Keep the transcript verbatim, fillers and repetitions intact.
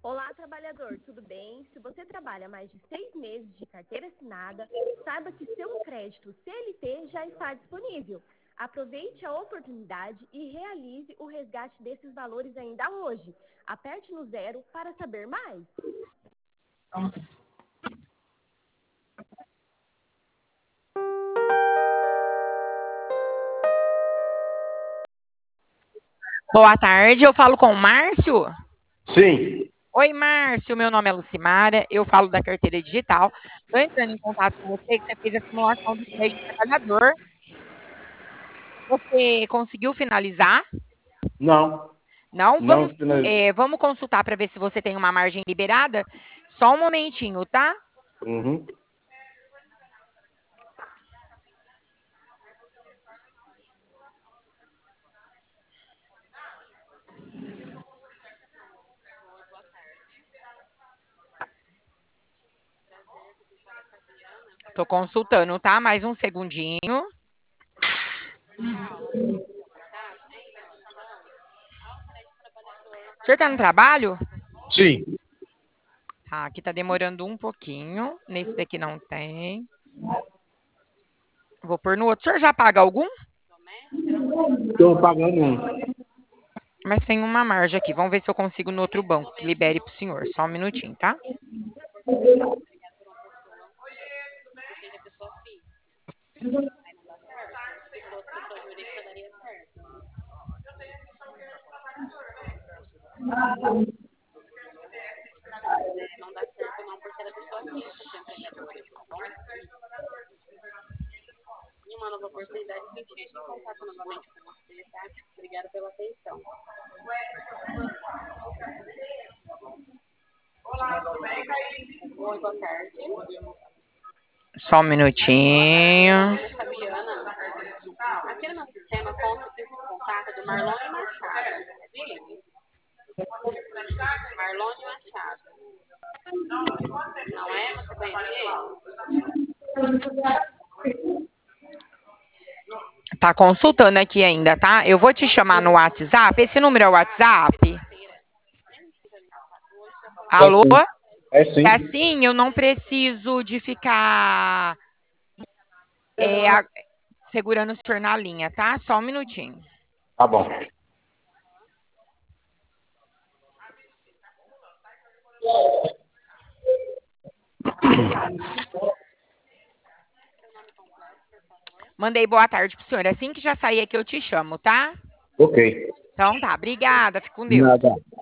Olá, trabalhador, tudo bem? Se você trabalha mais de seis meses de carteira assinada, saiba que seu crédito C L T já está disponível. Aproveite a oportunidade e realize o resgate desses valores ainda hoje. Aperte no zero para saber mais. Boa tarde, eu falo com o Márcio. Sim. Oi, Márcio, meu nome é Lucimara, eu falo da carteira digital. Estou entrando em contato com você que você fez a simulação do crédito trabalhador. Você conseguiu finalizar? Não. Não? Não Vamos, finalizei. é, vamos consultar para ver se você tem uma margem liberada? Só um momentinho, tá? Uhum. Estou consultando, tá? Mais um segundinho. O senhor está no trabalho? Sim. Tá, aqui tá demorando um pouquinho. Nesse daqui não tem. Vou pôr no outro. O senhor já paga algum? Estou pagando um. Mas tem uma margem aqui. Vamos ver se eu consigo no outro banco que libere para o senhor. Só um minutinho, tá? Não dá certo não, porque era pessoa física que é empregadora, tá bom? Em uma nova oportunidade, a gente entra em contato novamente com você, tá? Obrigada pela atenção. Oi, boa tarde. Só um minutinho. Fabiana, aqui no nosso sistema consta aqui o contato do Marlon Machado. É dele? Marlon Machado. Não é? Você conhece ele? Tá consultando aqui ainda, tá? Eu vou te chamar no WhatsApp. Esse número é o WhatsApp? Alô? É sim. É assim, eu não preciso de ficar é, a- segurando o senhor na linha, tá? Só um minutinho. Tá bom. Mandei boa tarde pro senhor. Assim que já sair aqui, eu te chamo, tá? Ok. Então tá, obrigada. Fique com Deus. Nada.